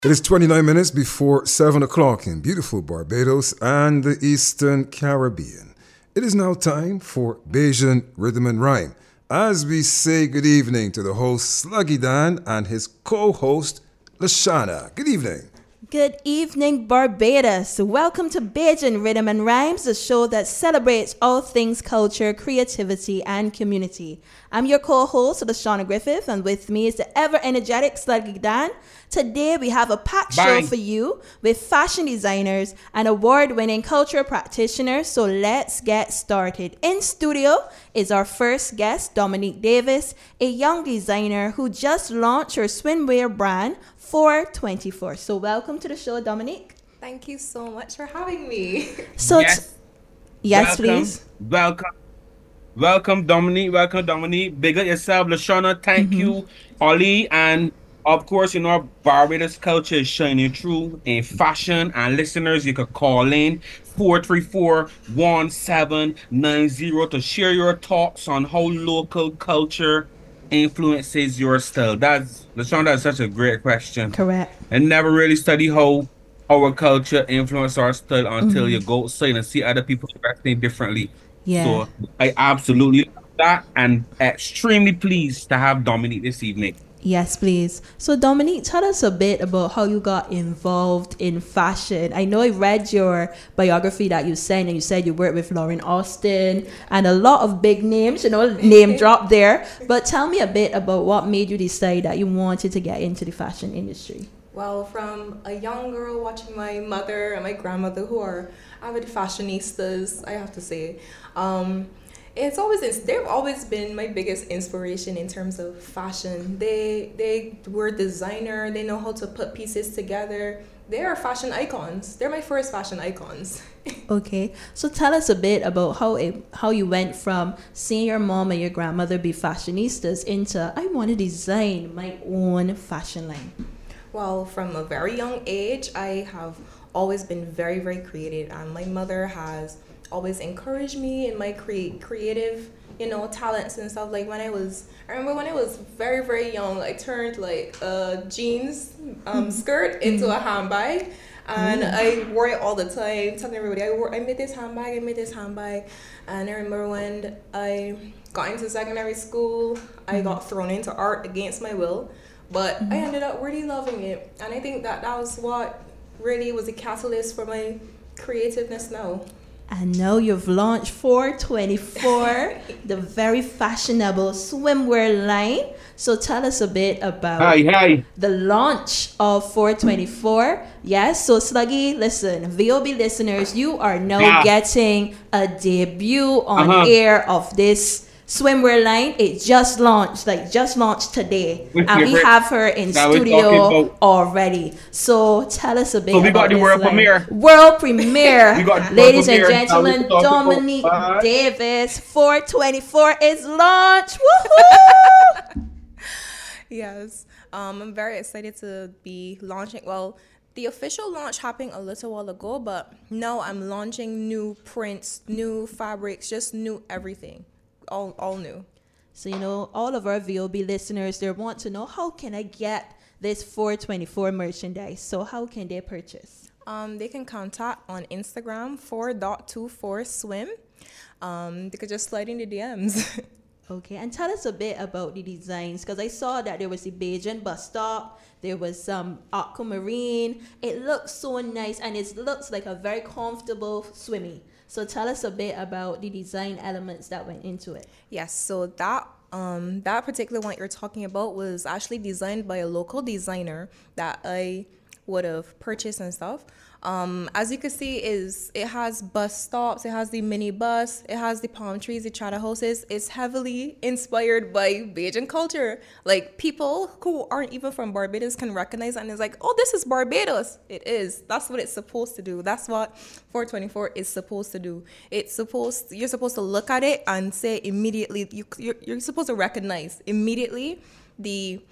It is 29 minutes before 7 o'clock in beautiful Barbados and the Eastern Caribbean. It is now time for Bajan Rhythm and Rhyme as we say good evening to the host Sluggy Dan and his co-host Lashana. Good evening. Good evening, Barbados. Welcome to Bajan Rhythm and Rhymes, the show that celebrates all things culture, creativity, and community. I'm your co-host, Lashana Griffith, and with me is the ever-energetic Sluggy Dan. Today, we have a packed show for you with fashion designers and award-winning cultural practitioners, so let's get started. In studio is our first guest, Dominique Davis, a young designer who just launched her swimwear brand, 424. So welcome to the show, Dominique. Thank you so much for having me. So yes, welcome, please. Welcome, Dominique. Welcome, Dominique. Big up yourself, Lashana. Thank you, Ollie. And of course, Barbados culture is shining through in fashion. And listeners, you could call in 434-1790 to share your thoughts on how local culture influences your style. Lashana, that's such a great question. Correct. I never really study how our culture influence our style until you go outside and see other people dressing differently. Yeah. So I absolutely love that and extremely pleased to have Dominique this evening. Yes, please. So, Dominique, tell us a bit about how you got involved in fashion. I know I read your biography that you sent, and you said you worked with Lauren Austin and a lot of big names, name drop there. But tell me a bit about what made you decide that you wanted to get into the fashion industry. Well, from a young girl watching my mother and my grandmother, who are avid fashionistas, I have to say, they've always been my biggest inspiration in terms of fashion. They were designer. They know how to put pieces together. They are fashion icons. They're my first fashion icons. Okay, so tell us a bit about how you went from seeing your mom and your grandmother be fashionistas into I want to design my own fashion line. Well, from a very young age, I have always been very, very creative, and my mother has always encouraged me in my creative, talents and stuff. Like I remember when I was very, very young, I turned like a jeans skirt into a handbag, and I wore it all the time, telling everybody I made this handbag, and I remember when I got into secondary school, I got thrown into art against my will, but I ended up really loving it, and I think that was what really was a catalyst for my creativeness now. And now you've launched 424, the very fashionable swimwear line. So tell us a bit about the launch of 424. Yes, so Sluggy, listen, VOB listeners, you are now getting a debut on air of this swimwear line. It just launched today, and we have her in studio already. So tell us a bit. So we got the world premiere. World premiere, ladies and gentlemen. Dominique Davis, 424 is launched. Woohoo! Yes, I'm very excited to be launching. Well, the official launch happened a little while ago, but now I'm launching new prints, new fabrics, just new everything. All new. So, all of our VOB listeners, they want to know, how can I get this 424 merchandise? So how can they purchase? They can contact on Instagram 4.24swim. They could just slide in the DMs. Okay, and tell us a bit about the designs, because I saw that there was the Bajan bus stop, there was some aquamarine. It looks so nice, and it looks like a very comfortable swimmy. So tell us a bit about the design elements that went into it. Yes, so that particular one you're talking about was actually designed by a local designer that I would have purchased and stuff. As you can see, it has bus stops, it has the mini bus, it has the palm trees, the chata houses. It's heavily inspired by Bajan culture. Like, people who aren't even from Barbados can recognize it, and it's like, oh, this is Barbados. It is. That's what it's supposed to do. That's what 424 is supposed to do. You're supposed to look at it and say immediately, you're supposed to recognize immediately the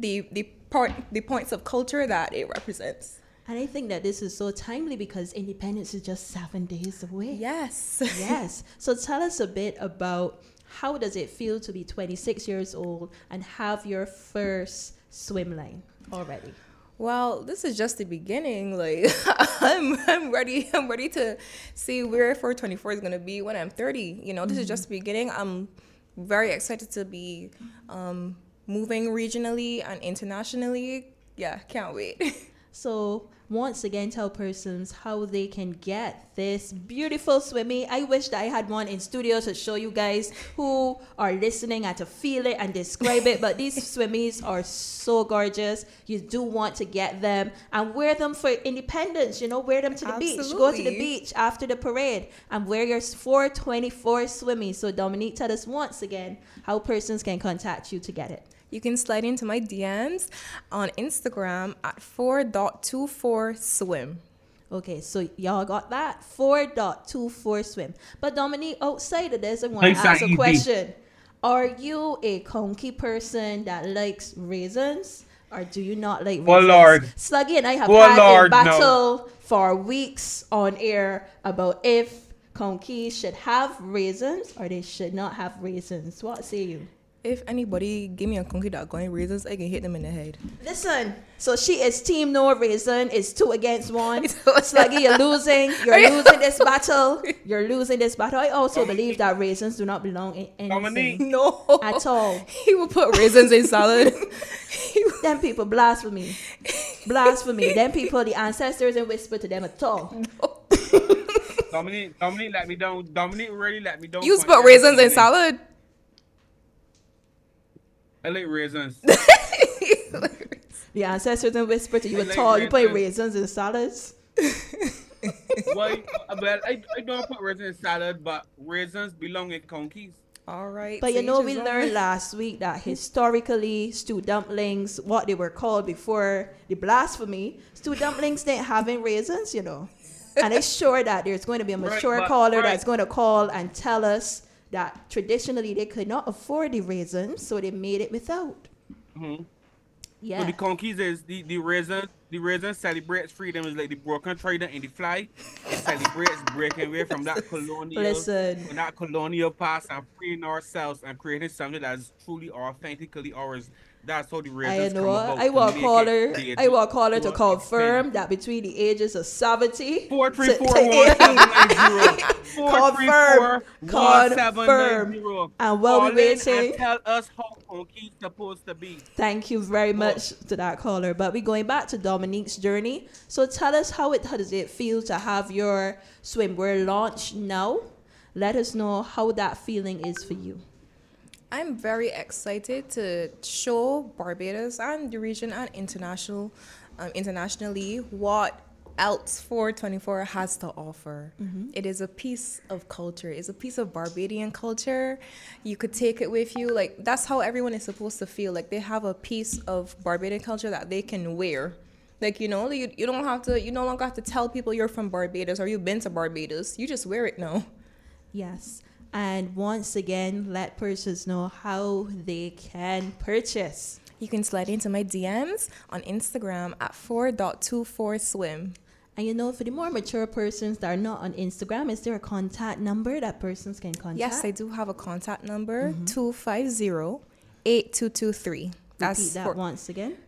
points of culture that it represents. And I think that this is so timely because independence is just 7 days away. Yes. Yes. So tell us a bit about how does it feel to be 26 years old and have your first swim line already? Well, this is just the beginning. Like I'm ready. I'm ready to see where 424 is gonna be when I'm 30. You know, this is just the beginning. I'm very excited to be moving regionally and internationally. Yeah, can't wait. So once again, tell persons how they can get this beautiful swimmy. I wish that I had one in studio to show you guys who are listening and to feel it and describe it. But these swimmies are so gorgeous. You do want to get them and wear them for independence. You know, wear them to the beach. Go to the Absolutely. beach after the parade and wear your 424 swimmy. So Dominique, tell us once again how persons can contact you to get it. You can slide into my DMs on Instagram at 4.24swim. Okay, so y'all got that? 4.24 swim. But Dominique, outside of this, I want to Nice ask and a easy. question. Are you a conky person that likes raisins? Or do you not like raisins? Oh, Lord. Sluggy and I have Oh, had Lord, a battle for weeks on air about if conky should have raisins or they should not have raisins. What say you? If anybody give me a conky that going raisins, I can hit them in the head. Listen, so she is team no raisin. It's 2 against 1. Sluggy, you're losing. You're losing this battle. You're losing this battle. I also believe that raisins do not belong in anything Dominique. No. at all. He will put raisins in salad. Them people blasphemy. Blasphemy. Them people, the ancestors, and whisper to them at all. Dominique, let me down. Dominique really let me down. You put raisins in salad? I like raisins. The ancestors and whisper to you I at like all. You put raisins. raisins in salads. Why? Well, I don't put raisins in salad, but raisins belong in conkeys. All right. But so you know, just we don't- learned last week that historically, stew dumplings, what they were called before the blasphemy, stew dumplings didn't have any raisins, you know. And it's sure that there's going to be a mature but- caller right. that's going to call and tell us that traditionally they could not afford the raisins, so they made it without. Mm-hmm. Yeah. So the conkeys is the raisin. The raisin celebrates freedom. Is like the broken trident in the fly. It celebrates breaking away from that Listen. colonial past and freeing ourselves and creating something that's truly authentically ours. That's how the I raisins come know. about. I to will make call it her. creative. I will call her to So confirm that between the ages of 70 4 3 to 4 1 7 9 0. 4 3 4 1 7 Confirm. 9 0. And while we Call in waiting- and tell us how conkeys supposed to be. Thank you very much to that caller. But we're going back to Dominique's journey. So tell us how does it feel to have your swimwear launch now? Let us know how that feeling is for you. I'm very excited to show Barbados and the region and internationally what else 424 has to offer. It is a piece of culture. It's a piece of Barbadian culture. You could take it with you. Like, that's how everyone is supposed to feel. Like, they have a piece of Barbadian culture that they can wear. Like, you know, you don't have to, you no longer have to tell people you're from Barbados or you've been to Barbados. You just wear it now. Yes. And once again, let persons know how they can purchase. You can slide into my DMs on Instagram at 4.24swim. And you know, for the more mature persons that are not on Instagram, is there a contact number that persons can contact? Yes, I do have a contact number, 250-8223. Repeat that once again.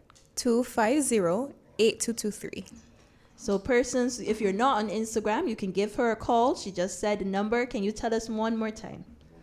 250-8223. So persons, if you're not on Instagram, you can give her a call. She just said the number. Can you tell us one more time?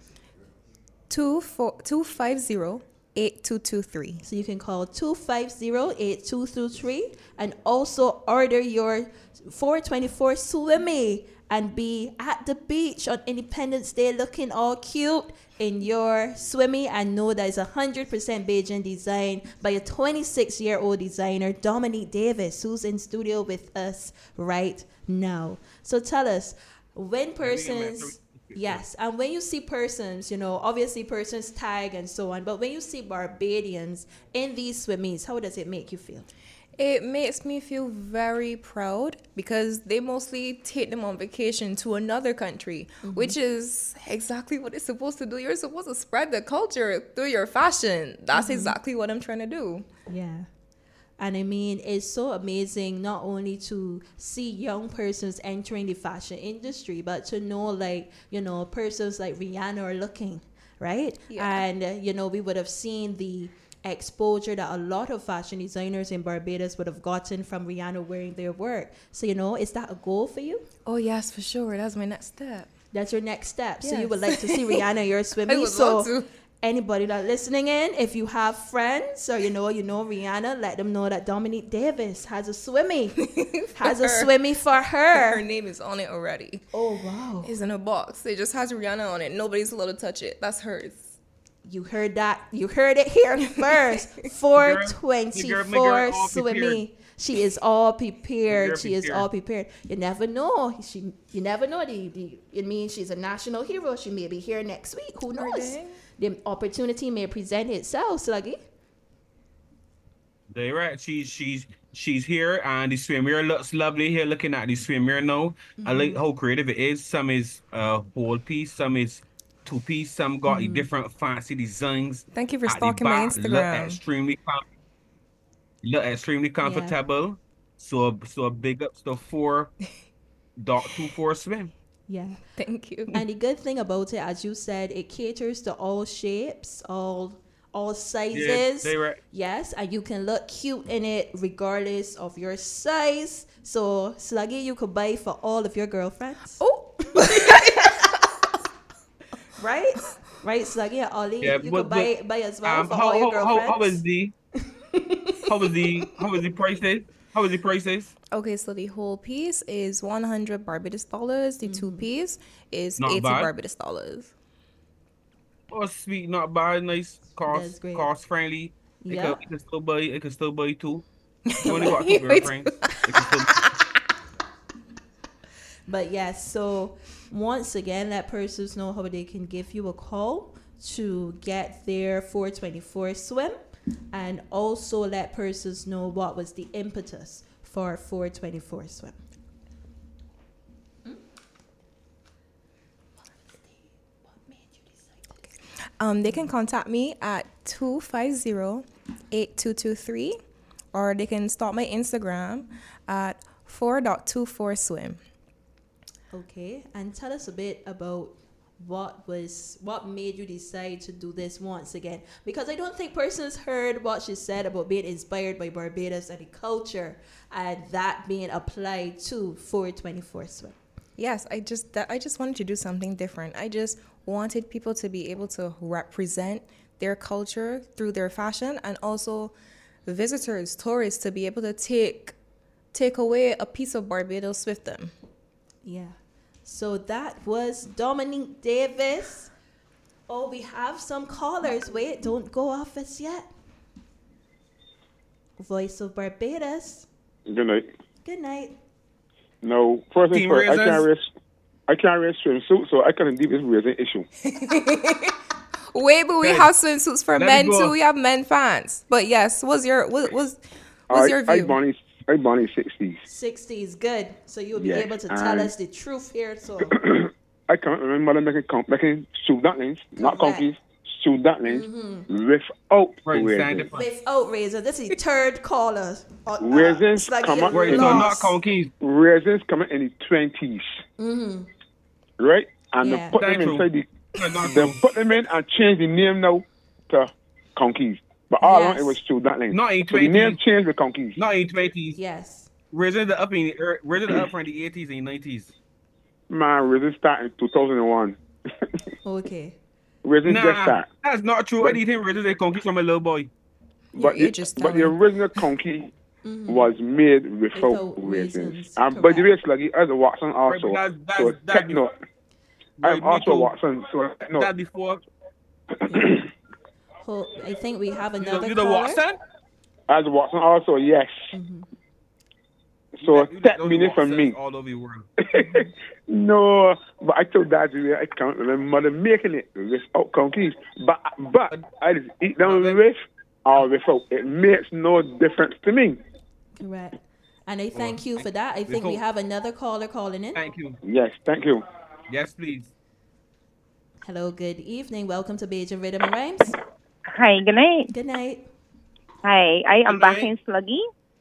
250-8223. So you can call 250-8223 and also order your 424 swimmy and be at the beach on Independence Day looking all cute in your swimmy, and know that it's 100% Bajan design by a 26-year-old designer, Dominique Davis, who's in studio with us right now. So tell us, when persons... Yes, and when you see persons, you know, obviously persons tag and so on, but when you see Barbadians in these swimmies, how does it make you feel? It makes me feel very proud because they mostly take them on vacation to another country, which is exactly what it's supposed to do. You're supposed to spread the culture through your fashion. That's exactly what I'm trying to do. Yeah. And I mean, it's so amazing not only to see young persons entering the fashion industry, but to know, like, you know, persons like Rihanna are looking, right? Yeah. And, you know, we would have seen the exposure that a lot of fashion designers in Barbados would have gotten from Rihanna wearing their work. So, is that a goal for you? Oh, yes, for sure. That's my next step. That's your next step. So you Yes. would like to see Rihanna in your swimming. I would So love to. anybody that listening in, if you have friends or you know Rihanna, let them know that Dominique Davis has a swimmy. has a swimmy for Her her. name is on it already. Oh wow. It's in a box. It just has Rihanna on it. Nobody's allowed to touch it. That's hers. You heard that. You heard it here first. My girl 424 all swimmy. She is all prepared. Girl She is prepared. all prepared. You never know. You never know. It means she's a national hero. She may be here next week. Who knows? dang. The opportunity may present itself, Sluggy. They right. She's here, and the swimwear looks lovely here. Looking at the swimwear now, I like how creative it is. Some is whole piece, some is two piece, some got the different fancy designs. Thank you for at the stalking my back. Instagram. Look extremely comfortable. So big ups to 4.24 swim. Yeah. Thank you. And the good thing about it, as you said, it caters to all shapes, all sizes. they right. Yes, and you can look cute in it regardless of your size. So, Sluggy, you could buy for all of your girlfriends. Oh, Right? Right, Sluggy and Ollie? Yeah, you but- could buy as well for all your How girlfriends. is the prices? How is the prices? okay. So the whole piece is 100 Barbados dollars. The two piece is Not 80 bad. Barbados dollars. Oh, sweet, not bad, nice, That's great. cost friendly. Yeah. It can still buy two. You only got two girlfriends. It can still- But yes, so once again, let persons know how they can give you a call to get their 424 swim, and also let persons know what was the impetus for 424 swim. They can contact me at 250-8223, or they can start my Instagram at 4.24swim. Okay, and tell us a bit about what made you decide to do this once again, because I don't think persons heard what she said about being inspired by Barbados and the culture, and that being applied to 424 swim. Yes, I just wanted to do something different. I just wanted people to be able to represent their culture through their fashion, and also visitors, tourists, to be able to take away a piece of Barbados with them. Yeah. So that was Dominique Davis. Oh, we have some callers. Wait, don't go off as yet. Voice of Barbados. Good night. Good night. No, first things Team first, Razors. I can't wear swimsuit, so I can't deal with raising issue. Wait, but we Guys, have swimsuits for let men me go. too. We have men fans. But yes, what's your I view? born in 60s. 60 is good. So you'll be Yes, able to tell and- us the truth here. So I can't remember making stew dumplings, not Correct. conkies, stew dumplings without Right, raisins. stand it. without razor, this is the third caller. Raisins Sluggy come is up Wait, in so not lost. conkeys. Raisins coming in the 20s. Right? And Yeah. they put them Thank you. inside the Not they put them in and change the name now to conkies. But all along Yes. it was stew dumplings. Not in So the name 20s. changed with conkies. Not in 20s. Yes. Raisins are up from the 80s and 90s. Man, raisins start in 2001. Okay. Raisins just Nah, start. that's not true. I didn't think raisins are conkeys from a little boy. But, You're it, just but the telling. original conky was made without Without raisins. raisins, And by the way, correct. Sluggy, as a Watson also. Right, but so that's take note. Right, I'm me also too. Watson, so take note. That before I think we have you another the caller. Watson. As a Watson also, yes. So You let take those meaning from Watsons me. all over the world. No, but I told that I can't remember making it without conkies. But I just eat them with or without. It makes no difference to me. Correct. And I thank you for that. I think we hope- have another caller calling in. Thank you. Yes, thank you. Yes, please. Hello, good evening. Welcome to Beijing Rhythm and Rhymes. Hi, good night. Good night. Hi, I am Good back night. in Sluggy.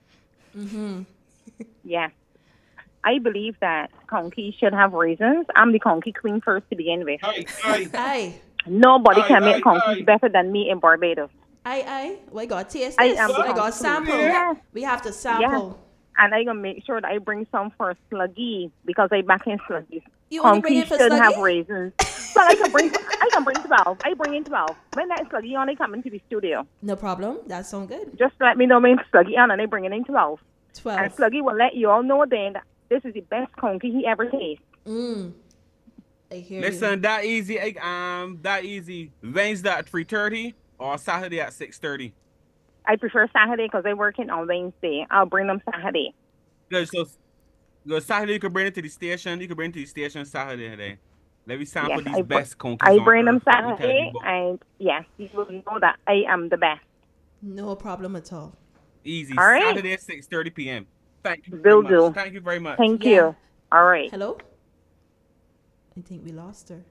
Yeah. I believe that conky should have raisins. I'm the conky queen first to begin with. Hi, hi. Hi. Nobody Aye, can aye, make conkies aye. better than me in Barbados. We got to taste I this. am I got going to to. sample. Yes. We have to Yes. sample. And I gonna make sure that I bring some for Sluggy because I back in Sluggy. You wanna bring it Conky for should have Sluggy? raisins. Well, I can bring 12. I bring in 12. When that Sluggy on, I come into the studio. No problem. That sounds good. Just let me know when Sluggy on and I bring it in 12. 12. And Sluggy will let you all know then that this is the best conky he ever tastes. I hear Listen, that easy. That easy. Wednesday at 3:30 or Saturday at 6:30. I prefer Saturday because I work in on Wednesday. I'll bring them Saturday. Good. So Saturday you can bring it to the station. You can bring it to the station Saturday. Let me sample Yes, these best conkies. I on bring them earth. Let me tell Saturday, you, and yes, you will know that I am the best. you. No problem at all. easy. All right. Saturday at 6:30 p.m. Thank you Will very much. do. Thank you very much. Thank Yeah. you. All right. Hello? I think we lost her.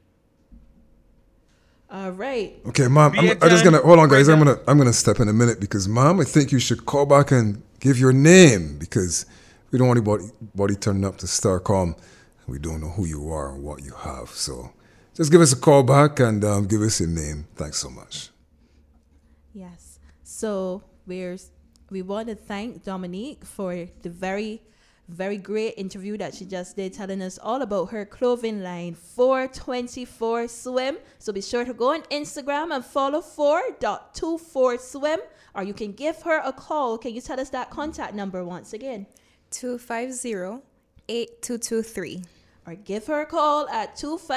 All right. Okay, Mom. Be a I'm just John gonna hold on, guys. Brenda. I'm gonna step in a minute because, Mom, I think you should call back and give your name because we don't want anybody turning up to Starcom. We don't know who you are and what you have. So just give us a call back and give us your name. Thanks so much. Yes. So we want to thank Dominique for the very, very great interview that she just did, telling us all about her clothing line, 424 Swim. So be sure to go on Instagram and follow 4.24 Swim, or you can give her a call. Can you tell us that contact number once again? 250-8223. Or give her a call at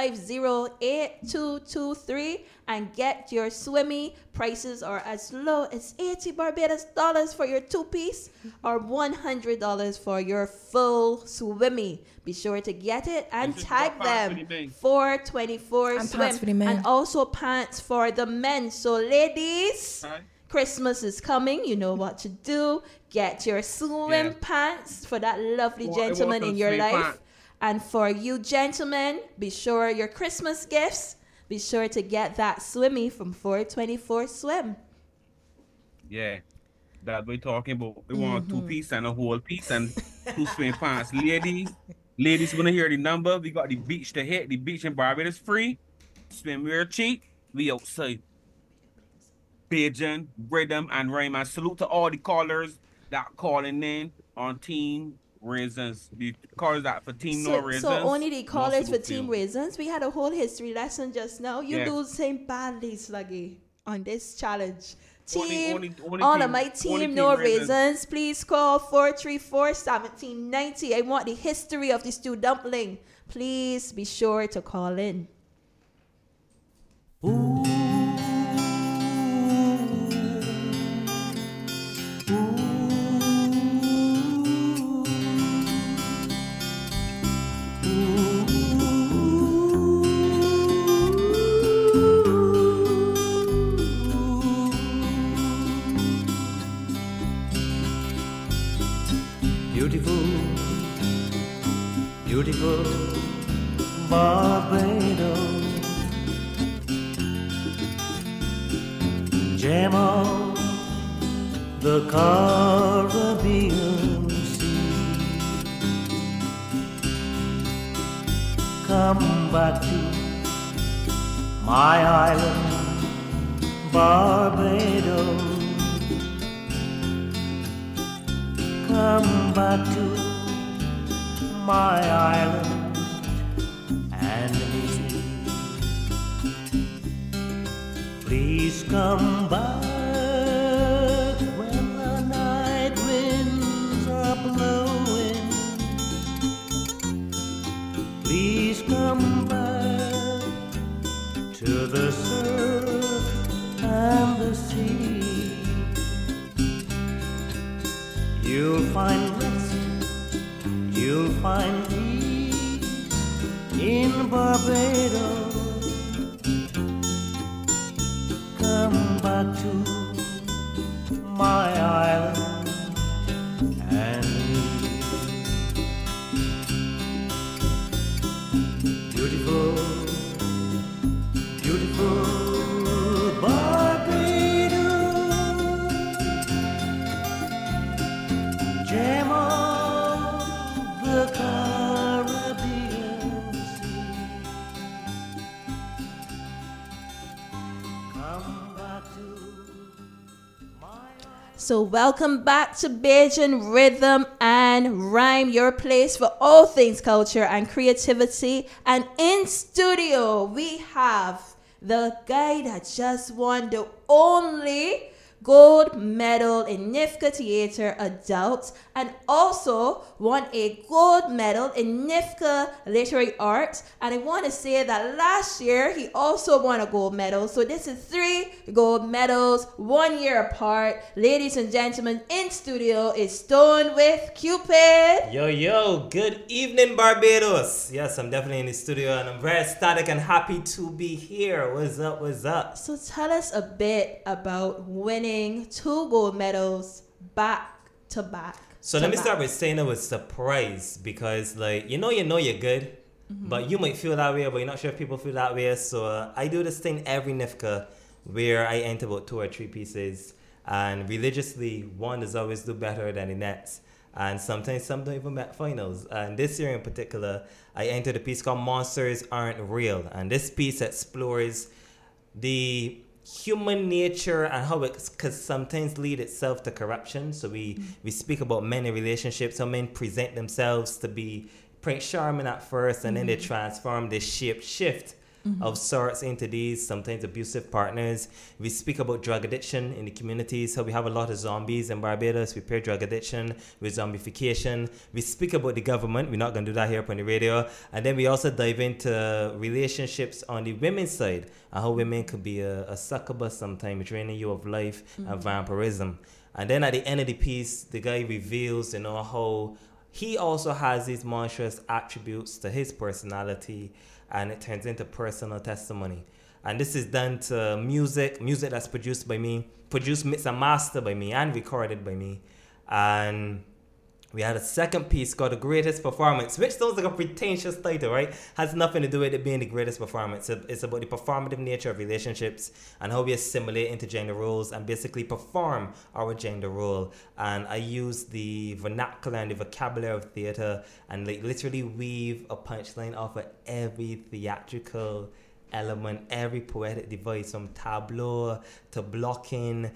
250-8223 and get your swimmy. Prices are as low as 80 Barbados dollars for your 2-piece or $100 for your full swimmy. Be sure to get it and This is tag for pants them for the men. 424 And Swim. pants for the men. And also pants for the men. So ladies, Hi. Christmas is coming. You know what to do. Get your swim Yeah. pants for that lovely I gentleman want in those your swim life. pants. And for you gentlemen, be sure your Christmas gifts, be sure to get that swimmy from 424 Swim. Yeah, that we're talking about. We want a 2-piece and a whole piece and 2 swim pants. Ladies, wanna hear the number? We got the beach to hit. The beach in Barbados free. Swimwear cheap. We outside. Pigeon, Rhythm, and Rayman. Salute to all the callers that calling in on Team Raisins. The callers that for Team No Raisins. So only the callers for salute to Team you. Raisins. We had a whole history lesson just now. You Yeah. do the same badly, Sluggy, on this challenge. Only- Team, only all team- of my only team, Team No Raisins. Raisins, please call 434-1790. I want the history of the stew dumpling. Please be sure to call in. Beautiful, beautiful Barbados, gem of the Caribbean Sea. Come back to my island, Barbados. Come back to my island and me. Please come back when the night winds are blowing. Please come back to the surf and the sea. You'll find rest, you'll find peace in Barbados. Come back to my island and me. Beautiful, beautiful Barbados, gem of the Caribbean Sea. So welcome back to Bajan Rhythm and Rhyme, your place for all things culture and creativity. And in studio, we have the guy that just won the only gold medal in NIFCA Theatre Adult and also won a gold medal in NIFCA Literary Arts. And I want to say that last year he also won a gold medal. So this is 3 gold medals, 1 year apart. Ladies and gentlemen, in studio is Stone with Cupid. Yo, good evening, Barbados. Yes, I'm definitely in the studio and I'm very ecstatic and happy to be here. What's up? So tell us a bit about winning 2 gold medals back to back. So let me start with saying I was surprised because, like, you know you're good, but you might feel that way, but you're not sure if people feel that way. So I do this thing every NIFCA where I enter about 2 or 3 pieces, and religiously, one does always do better than the next. And sometimes some don't even make finals. And this year in particular, I entered a piece called Monsters Aren't Real. And this piece explores the human nature and how it could sometimes lead itself to corruption. So we speak about men in relationships, how men present themselves to be Prince Charming at first, and then they transform, they shift of sorts into these sometimes abusive partners. We speak about drug addiction in the communities, how we have a lot of zombies in Barbados. We pair drug addiction with zombification. We speak about the government. We're not going to do that here on the radio. And then we also dive into relationships on the women's side and how women could be a succubus sometimes, draining you of life and vampirism. And then at the end of the piece, the guy reveals, how he also has these monstrous attributes to his personality, and it turns into personal testimony. And this is done to music that's produced mixed and mastered by me, and recorded by me. And we had a second piece called The Greatest Performance, which sounds like a pretentious title, right? Has nothing to do with it being the greatest performance. It's about the performative nature of relationships and how we assimilate into gender roles and basically perform our gender role. And I use the vernacular and the vocabulary of theater and literally weave a punchline off of every theatrical element, every poetic device, from tableau to blocking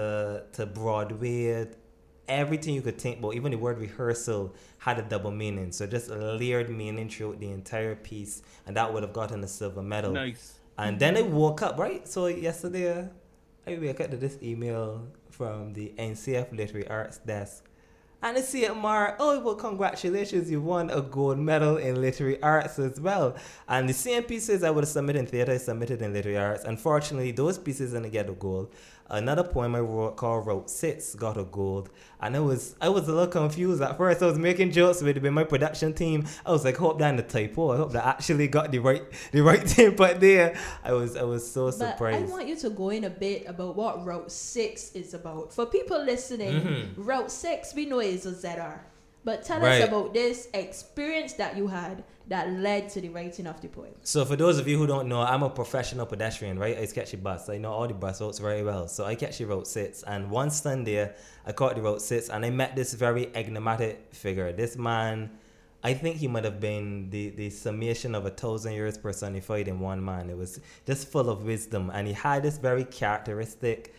to Broadway. Everything you could think about, even the word rehearsal had a double meaning. So just a layered meaning throughout the entire piece, and that would have gotten a silver medal. Nice. And then I woke up, right? So yesterday, I woke up to this email from the NCF Literary Arts desk. And I see it, Mar, well, congratulations, you won a gold medal in literary arts as well. And the same pieces I would have submitted in theater, I submitted in literary arts. Unfortunately, those pieces didn't get a gold. Another poem I wrote called Route 6 got a gold. And I was a little confused at first. I was making jokes with my production team. I was like, hope that in the typo. I hope that actually got the right thing. But there, I was so surprised. I want you to go in a bit about what Route 6 is about. For people listening, Route 6, we know is a ZR. But tell us about this experience that you had that led to the writing of the poem. So for those of you who don't know, I'm a professional pedestrian, right? I sketch the bus. I know all the bus routes very well. So I catch the Route 6. And one Sunday, I caught the Route 6 and I met this very enigmatic figure. This man, I think he might have been the summation of 1,000 years personified in one man. It was just full of wisdom. And he had this very characteristic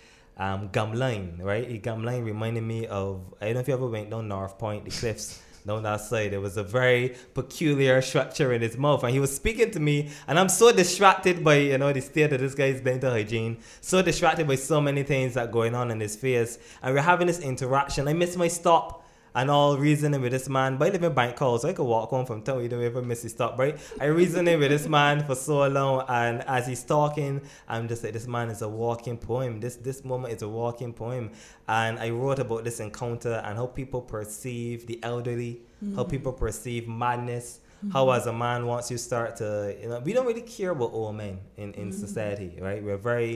gumline, right? The gumline reminded me of, I don't know if you ever went down North Point, the cliffs down that side. There was a very peculiar structure in his mouth, and he was speaking to me, and I'm so distracted by the state that this guy's dental hygiene, so distracted by so many things that going on in his face, and we're having this interaction. I missed my stop and all, reasoning with this man. But I live in Bangkok, so I could walk home from town. You don't ever miss a stop, right? I reasoning with this man for so long, and as he's talking, I'm just like, this man is a walking poem. This moment is a walking poem. And I wrote about this encounter and how people perceive the elderly, how people perceive madness, how as a man, once you start to, we don't really care about old men in society, right?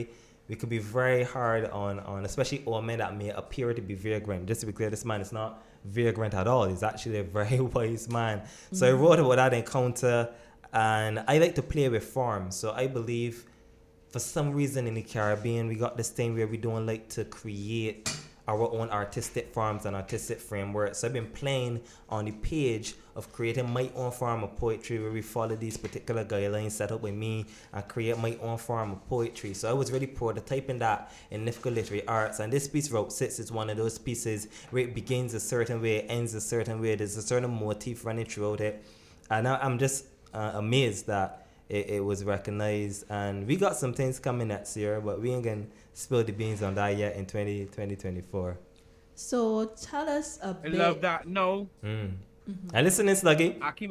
We could be very hard on especially old men that may appear to be vagrant. Just to be clear, this man is not vagrant at all. He's actually a very wise man. So I wrote about that encounter, and I like to play with form. So I believe for some reason in the Caribbean, we got this thing where we don't like to create our own artistic forms and artistic frameworks. So I've been playing on the page of creating my own form of poetry where we follow these particular guidelines set up by me and create my own form of poetry. So I was really prototyping that in NIFCA Literary Arts. And this piece, Route 6, is one of those pieces where it begins a certain way, ends a certain way. There's a certain motif running throughout it. And I'm just amazed that it was recognized. And we got some things coming next year, but we ain't going to spill the beans on that yet in 2024. So tell us a I bit. love that. No. And listen, Sluggy. Akeem,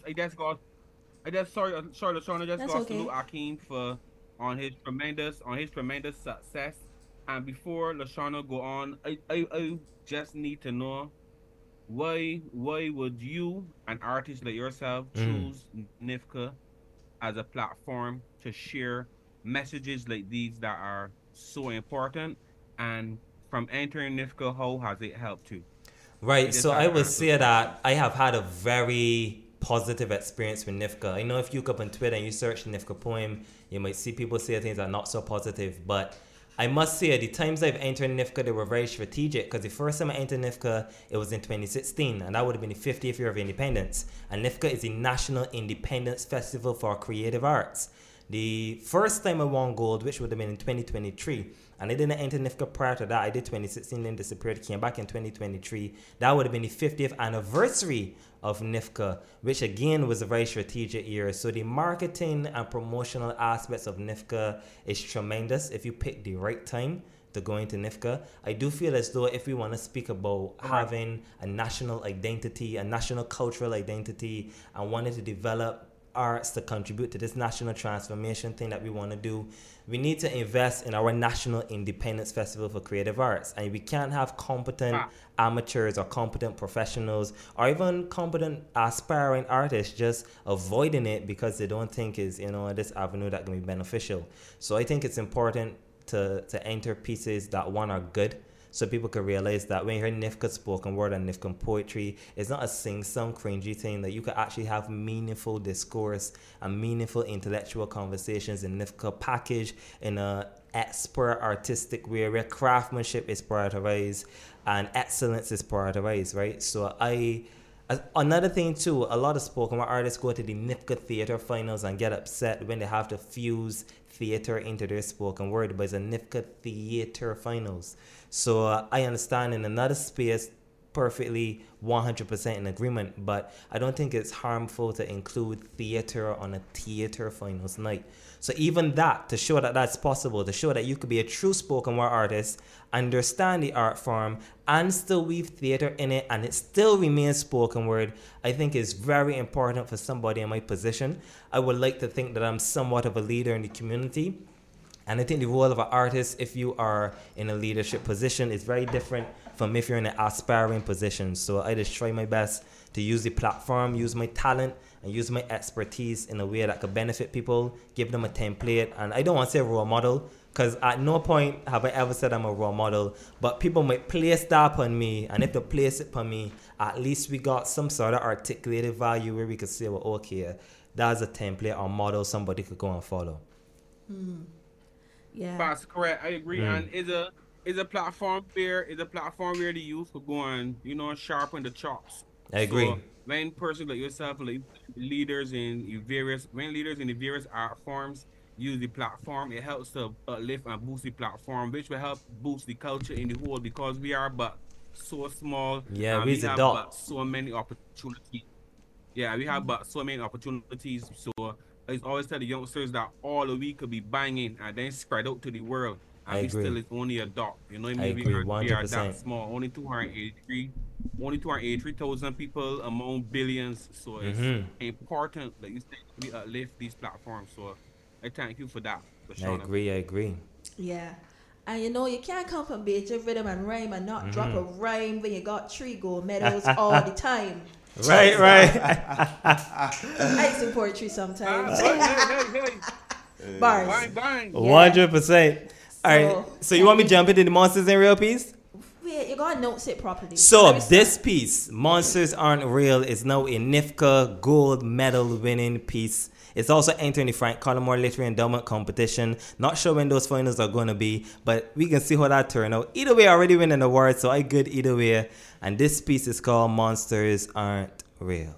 I just sorry, Lashana, just That's got okay. salute Akeem for on his tremendous success. And before Lashana go on, I just need to know why would you, an artist like yourself, choose NIFCA as a platform to share messages like these that are so important? And from entering NIFCA, how has it helped you? Right, so I would say that I have had a very positive experience with NIFCA. I know if you go up on Twitter and you search NIFCA poem, you might see people say things that are not so positive, but I must say, the times I've entered NIFCA, they were very strategic, because the first time I entered NIFCA, it was in 2016, and that would have been the 50th year of independence. And NIFCA is the National Independence Festival for Creative Arts. The first time I won gold, which would have been in 2023, and I didn't enter NIFCA prior to that. I did 2016, then disappeared, came back in 2023. That would have been the 50th anniversary of NIFCA, which again was a very strategic year. So the marketing and promotional aspects of NIFCA is tremendous if you pick the right time to go into NIFCA. I do feel as though if we want to speak about having a national identity, a national cultural identity, and wanting to develop arts to contribute to this national transformation thing that we want to do, we need to invest in our National Independence Festival for Creative Arts. And we can't have competent amateurs or competent professionals or even competent aspiring artists just avoiding it because they don't think is, this avenue that can be beneficial. So I think it's important to enter pieces that, one, are good, so people can realize that when you hear NIFCA spoken word and NIFCA poetry, it's not a sing-song cringy thing, that you could actually have meaningful discourse and meaningful intellectual conversations in NIFCA package in a expert artistic way where craftsmanship is prioritized and excellence is prioritized, right? So another thing too, a lot of spoken word artists go to the NIFCA theater finals and get upset when they have to fuse theater into their spoken word, but it's a NIFCA theater finals. So I understand in another space, perfectly 100% in agreement, but I don't think it's harmful to include theater on a theater finals night. So even that, to show that that's possible, to show that you could be a true spoken word artist, understand the art form, and still weave theater in it, and it still remains spoken word, I think is very important for somebody in my position. I would like to think that I'm somewhat of a leader in the community. And I think the role of an artist, if you are in a leadership position, is very different from if you're in an aspiring position. So I just try my best to use the platform, use my talent, and use my expertise in a way that could benefit people, give them a template. And I don't want to say role model, because at no point have I ever said I'm a role model, but people might place that upon me, and if they place it upon me, at least we got some sort of articulated value where we could say, well, okay, that's a template or model somebody could go and follow. Yeah. That's correct. I agree. And is a platform where the youth could go and sharpen the chops. I agree. So when persons like yourself, like leaders in the various art forms, use the platform, it helps to uplift and boost the platform, which will help boost the culture in the whole, because we are but so small. Yeah, we have dog. but so many opportunities. Yeah, we have but so many opportunities. So I always tell the youngsters that all of we could be banging and then spread out to the world. And I we agree. still is only a dot. You know what I I mean? agree, We are 100%. that small. Only 283,000 people among billions. So it's important that you say we uplift these platforms. So I thank you for that. I agree. Yeah. And you can't come from Beijing Rhythm and Rhyme and not drop a rhyme when you got 3 gold medals all the time. Right. I sing poetry sometimes. Bars. Bang. 100%. All right. So you want me to jump into the Monsters Ain't Real piece? Wait, you gotta note it properly. So Let me this start. piece, Monsters Aren't Real, is now a NIFCA gold medal winning piece. It's also entering the Frank Collymore Literary Endowment Competition. Not sure when those finals are going to be, but we can see how that turn out. Either way, I already win an award, so I good either way. And this piece is called Monsters Aren't Real.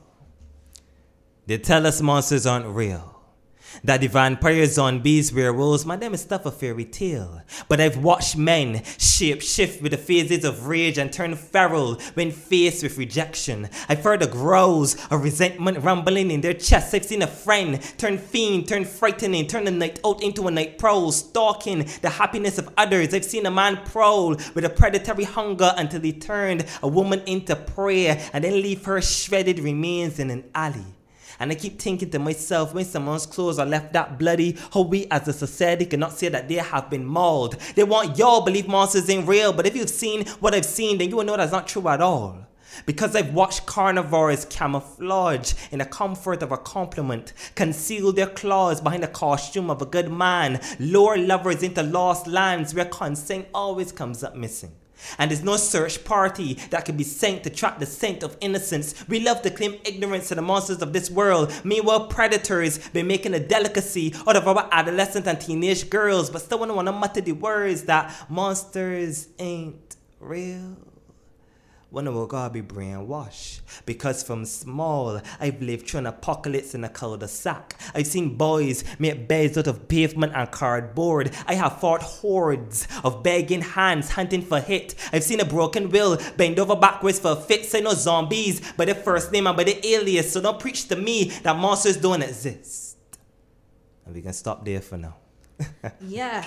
They tell us monsters aren't real. That the vampires, zombies, werewolves, man, them is stuff a fairy tale. But I've watched men shape shift with the phases of rage and turn feral when faced with rejection. I've heard the growls of resentment rumbling in their chests. I've seen a friend turn fiend, turn frightening, turn a night out into a night prowl, stalking the happiness of others. I've seen a man prowl with a predatory hunger until he turned a woman into prey and then leave her shredded remains in an alley. And I keep thinking to myself, when someone's clothes are left that bloody, how we as a society cannot say that they have been mauled. They want y'all believe monsters ain't real, but if you've seen what I've seen, then you will know that's not true at all. Because I've watched carnivores camouflage in the comfort of a compliment, conceal their claws behind the costume of a good man, lure lovers into lost lands where consent always comes up missing. And there's no search party that can be sent to track the scent of innocence. We love to claim ignorance to the monsters of this world. Meanwhile, predators been making a delicacy out of our adolescent and teenage girls, but still want to mutter the words that monsters ain't real. When will God be brainwashed? Because from small, I've lived through an apocalypse in a cul-de-sac. I've seen boys make beds out of pavement and cardboard. I have fought hordes of begging hands hunting for hit. I've seen a broken will bend over backwards for a fix. I know zombies by the first name and by the alias, so don't preach to me that monsters don't exist. And we can stop there for now. Yeah,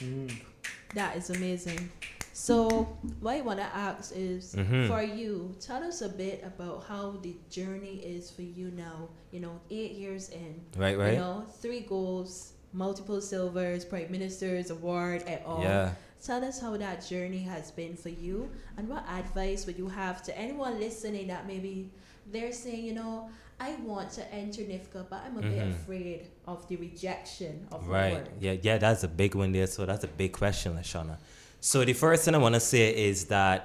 that is amazing. So what I want to ask is, for you, tell us a bit about how the journey is for you now. 8 years in. Right. 3 golds, multiple silvers, prime minister's award, and all. Yeah. Tell us how that journey has been for you, and what advice would you have to anyone listening that maybe they're saying, I want to enter NIFCA, but I'm a bit afraid of the rejection of the Right. word. Yeah, that's a big one there. So that's a big question, Lashana. So the first thing I want to say is that,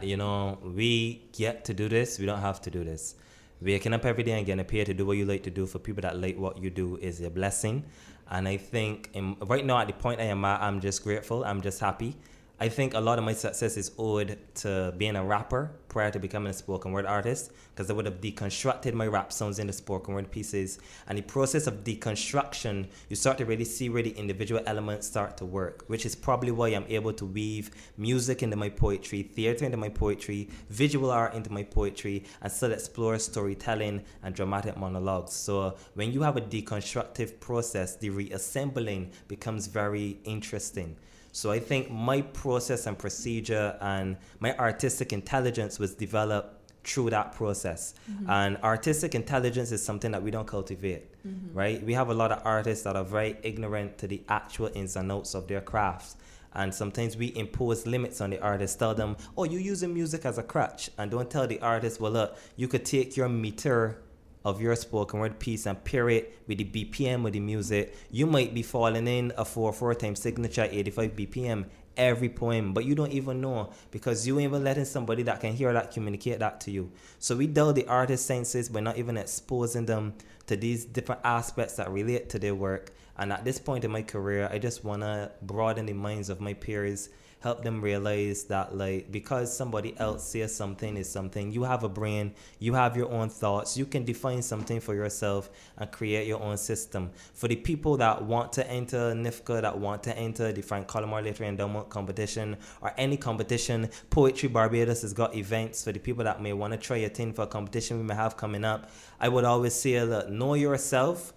we get to do this. We don't have to do this. Waking up every day and getting paid to do what you like to do for people that like what you do is a blessing. And I think right now at the point I am at, I'm just grateful. I'm just happy. I think a lot of my success is owed to being a rapper prior to becoming a spoken word artist, because I would have deconstructed my rap songs into spoken word pieces. And the process of deconstruction, you start to really see where the individual elements start to work, which is probably why I'm able to weave music into my poetry, theater into my poetry, visual art into my poetry, and still explore storytelling and dramatic monologues. So when you have a deconstructive process, the reassembling becomes very interesting. So I think my process and procedure and my artistic intelligence was developed through that process. And artistic intelligence is something that we don't cultivate, right? We have a lot of artists that are very ignorant to the actual ins and outs of their crafts. And sometimes we impose limits on the artist, tell them, oh, you're using music as a crutch. And don't tell the artist, well, look, you could take your meter of your spoken word piece and pair it with the BPM of the music. You might be falling in a 4/4 time signature at 85 BPM every poem, but you don't even know, because you ain't even letting somebody that can hear that communicate that to you. So we dull the artist's senses by not even exposing them to these different aspects that relate to their work. And at this point in my career, I just want to broaden the minds of my peers, help them realize that, like, because somebody else says something is something, you have a brain, you have your own thoughts, you can define something for yourself and create your own system. For the people that want to enter NIFCA, that want to enter the Frank Collymore Literary Endowment competition or any competition, Poetry Barbados has got events for the people that may want to try a thing for a competition we may have coming up. I would always say, look, know yourself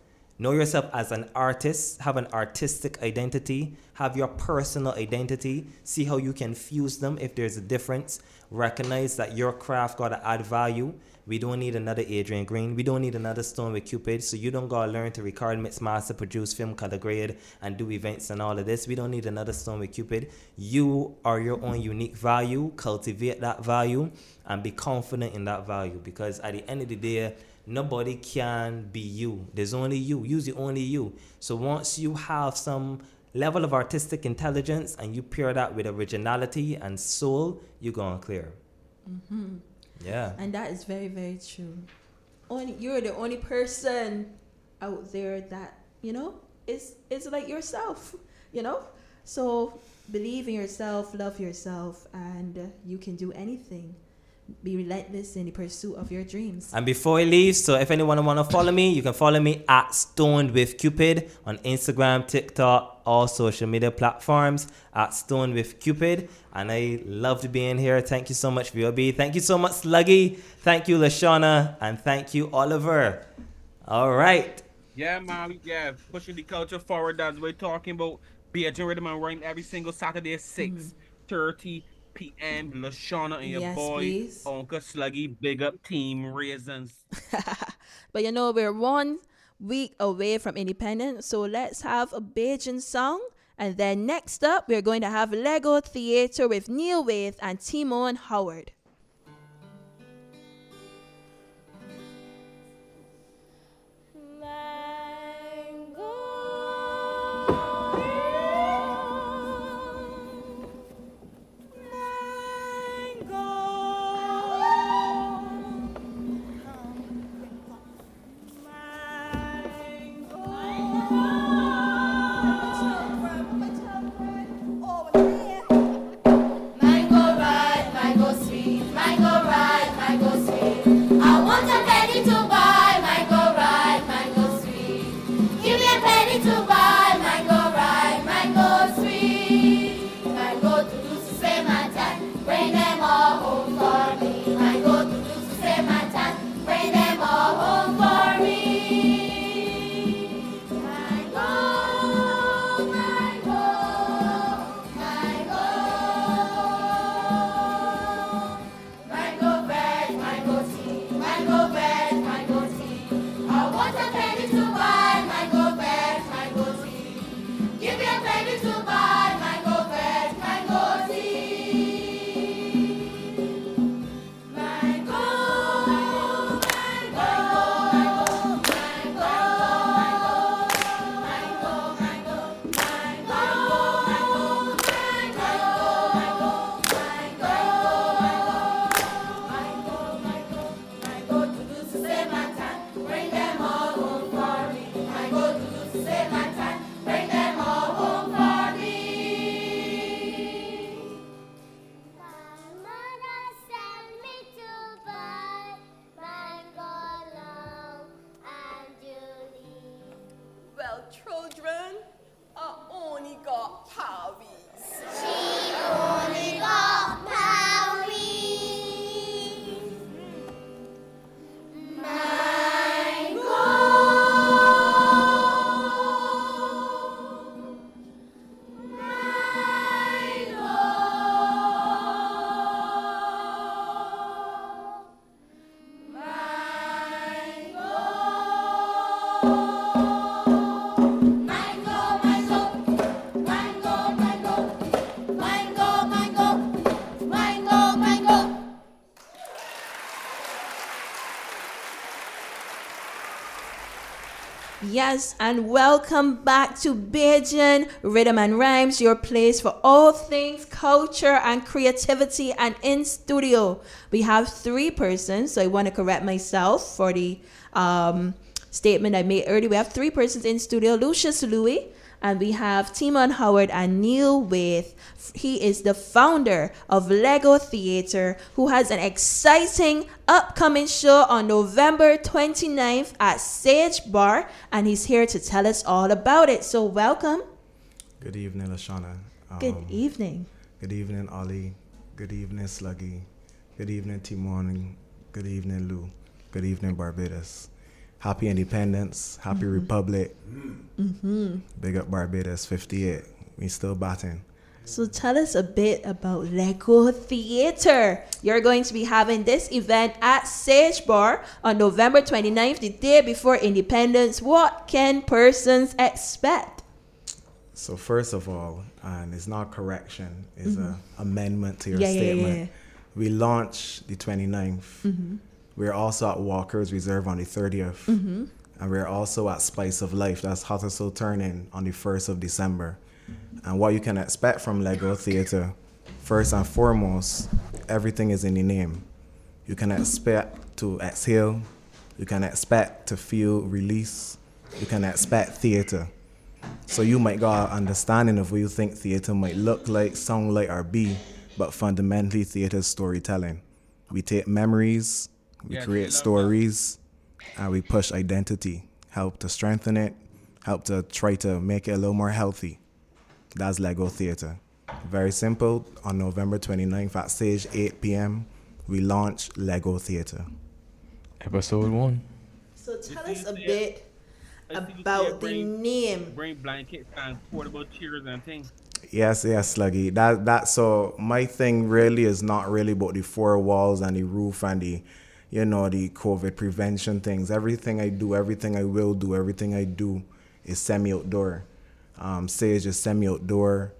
as an artist, have an artistic identity, have your personal identity, see how you can fuse them if there's a difference. Recognize that your craft got to add value. We don't need another Adrian Green. We don't need another Stone with Cupid. So you don't got to learn to record, mix, master, produce, film, color grade, and do events and all of this. We don't need another Stone with Cupid. You are your own unique value. Cultivate that value and be confident in that value, because at the end of the day, nobody can be you. There's only you. Use the only you. So once you have some level of artistic intelligence and you pair that with originality and soul, you're going clear. Yeah. And that is very, very true. You're the only person out there that you know, it's like yourself, you know. So believe in yourself, love yourself, and you can do anything. Be relentless in the pursuit of your dreams. And before we leave, so if anyone want to follow me, you can follow me at Stoned with Cupid on Instagram, TikTok, all social media platforms at Stoned with Cupid. And I loved being here. Thank you so much, VOB. Thank you so much, Sluggy. Thank you, Lashana. And thank you, Oliver. All right. Yeah, man. Yeah, pushing the culture forward. That's what we're talking about. Beijing Rhythm and Rhyme every single Saturday at 6:30 p.m. Lashana and your Yes, boy, please. Uncle Sluggy. Big up Team Raisins. But you know, we're 1 week away from independence, so let's have a Bajan song. And then next up, we're going to have Lego Theater with Neil Waith and Timon Howard. Yes, and welcome back to Bajan Rhythm and Rhymes, your place for all things culture and creativity. And in studio, we have 3 persons. So I want to correct myself for the statement I made earlier. We have 3 persons in studio: Lucius Louis, and we have Timon Howard and Neil Waith. He is the founder of Lego Theater, who has an exciting upcoming show on November 29th at Sage Bar, and he's here to tell us all about it. So welcome. Good evening, Lashana. Good evening. Good evening, Ollie. Good evening, Sluggy. Good evening, Timon. Good evening, Lou. Good evening, Barbados. Happy Independence. Happy Republic. Big up Barbados 58. We still batting. So tell us a bit about Lego Theater. You're going to be having this event at Sage Bar on November 29th, the day before Independence. What can persons expect? So first of all, and it's not correction, it's an amendment to your statement. Yeah. We launch the 29th. We're also at Walker's Reserve on the 30th. And we're also at Spice of Life, that's Hotter Turning, on the 1st of December. And what you can expect from Lego Theater, first and foremost, everything is in the name. You can expect to exhale. You can expect to feel release. you can expect theater. So you might got an understanding of what you think theater might look like, sound like, or be, but fundamentally theater is storytelling. We take memories, we create stories, and we push identity, help to strengthen it, help to try to make it a little more healthy. That's Lego Theater. Very simple. On November 29th at Sage, 8 p.m., we launch Lego Theater. Episode 1. So tell us a bit about the name. Bring blankets and portable chairs and things. Yes, Sluggy. So my thing really is not really about the four walls and the roof and the COVID prevention things. Everything I do, everything I will do, everything I do is semi-outdoor. Sage is semi-outdoor.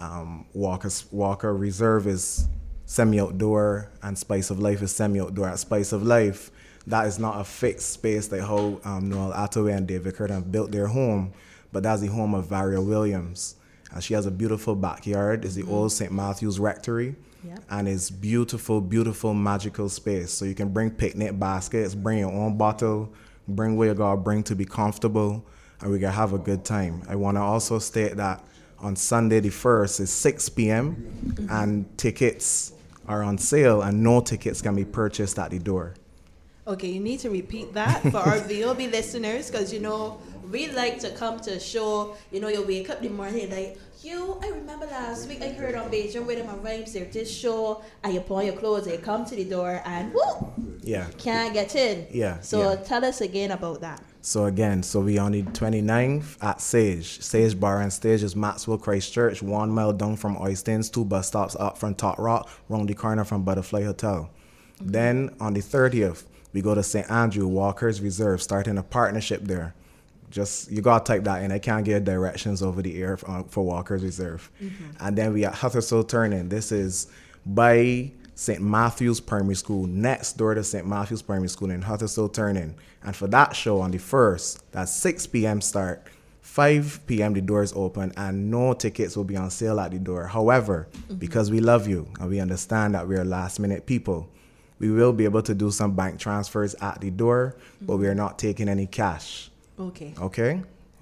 Walker Reserve is semi-outdoor, and Spice of Life is semi-outdoor. At Spice of Life, that is not a fixed space like how Noel Attaway and David Curtin have built their home, but that's the home of Varia Williams. And she has a beautiful backyard. It's the old St. Matthew's Rectory. Yep. And it's beautiful, beautiful, magical space. So you can bring picnic baskets, bring your own bottle, bring what you gotta bring to be comfortable, and we can have a good time. I want to also state that on Sunday the 1st is 6 p.m. and tickets are on sale, and no tickets can be purchased at the door. Okay, you need to repeat that for our VOB listeners, because we like to come to a show. You wake up in the morning like, I remember last week I heard on Beijing Rhythm and Rhymes there's this show, and you put on your clothes, you come to the door, and can't get in. So tell us again about that. So we on the 29th at Sage Bar and Stage is Maxwell Christchurch, 1 mile down from Oystins, 2 bus stops up from Tot Rock, round the corner from Butterfly Hotel. Then on the 30th, we go to St. Andrew, Walker's Reserve, starting a partnership there. Just, you gotta type that in. I can't get directions over the air for Walker's Reserve. And then we at Hutterso Turning. This is by St. Matthew's Primary School, next door to St. Matthew's Primary School in Hutterso Turning. And for that show on the 1st, that's 6 p.m. start, 5 p.m. the doors open, and no tickets will be on sale at the door. However, because we love you and we understand that we are last minute people, we will be able to do some bank transfers at the door, but we are not taking any cash. Okay.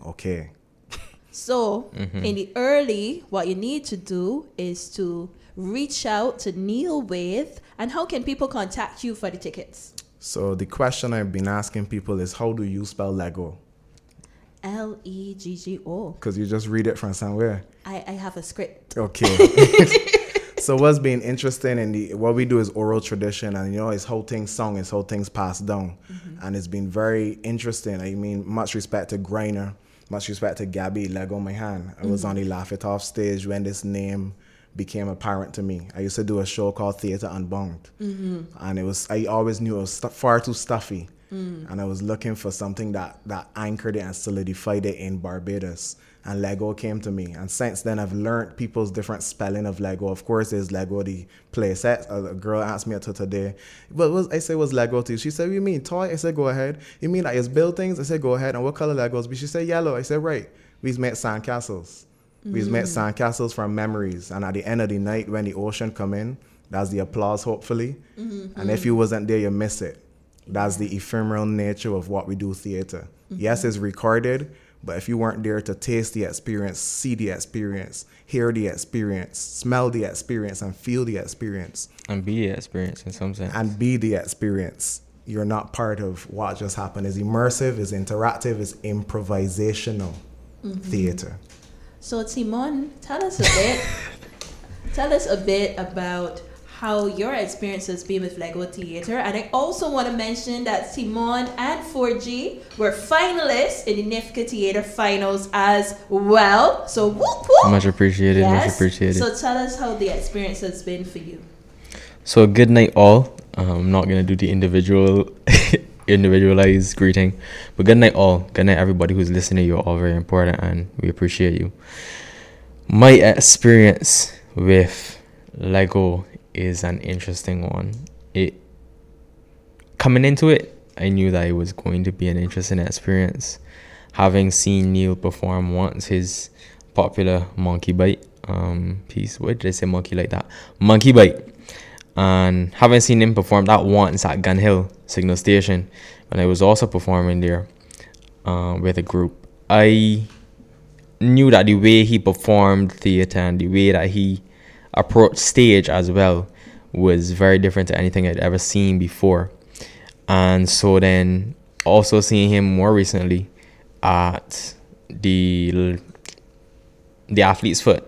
So, in the early, what you need to do is to reach out to Neil With, and how can people contact you for the tickets? So, the question I've been asking people is, how do you spell Lego? Leggo. Because you just read it from somewhere. I have a script. Okay. So what's been interesting in what we do is oral tradition, and it's how things sung, it's how things passed down. And it's been very interesting. I mean, much respect to Griner, much respect to Gabby, Lego My Hand. I was on the Laugh It Off stage when this name became apparent to me. I used to do a show called Theater Unbound. And I always knew it was far too stuffy. And I was looking for something that anchored it and solidified it in Barbados. And Lego came to me. And since then, I've learned people's different spelling of Lego. Of course, there's Lego, the play set. A girl asked me today, I said, what's Lego to you? She said, what do you mean, toy? I said, go ahead. You mean like it's build things? I said, go ahead. And what color Legos? But she said, yellow. I said, right. We've made sandcastles. We've made sandcastles from memories. And at the end of the night, when the ocean come in, that's the applause, hopefully. And if you wasn't there, you miss it. That's the ephemeral nature of what we do theater. Yes, it's recorded, but if you weren't there to taste the experience, see the experience, hear the experience, smell the experience, and feel the experience. And be the experience in some sense. And be the experience. You're not part of what just happened. It's immersive, it's interactive, it's improvisational theater. So Timon, tell us a bit about how your experience has been with Lego Theater. And I also want to mention that Timon and 4G were finalists in the NIFCA Theater Finals as well. So whoop whoop. Much appreciated, yes. Much appreciated. So tell us how the experience has been for you. So good night all. I'm not going to do the individualized greeting, but good night all. Good night everybody who's listening. You're all very important and we appreciate you. My experience with Lego is an interesting one. Coming into it, I knew that it was going to be an interesting experience. Having seen Neil perform once his popular Monkey Bite piece. Why did I say monkey like that? Monkey Bite. And having seen him perform that once at Gun Hill Signal Station, when I was also performing there, with a group. I knew that the way he performed theater and the way that he approached stage as well was very different to anything I'd ever seen before. And so then also seeing him more recently at the Athlete's Foot,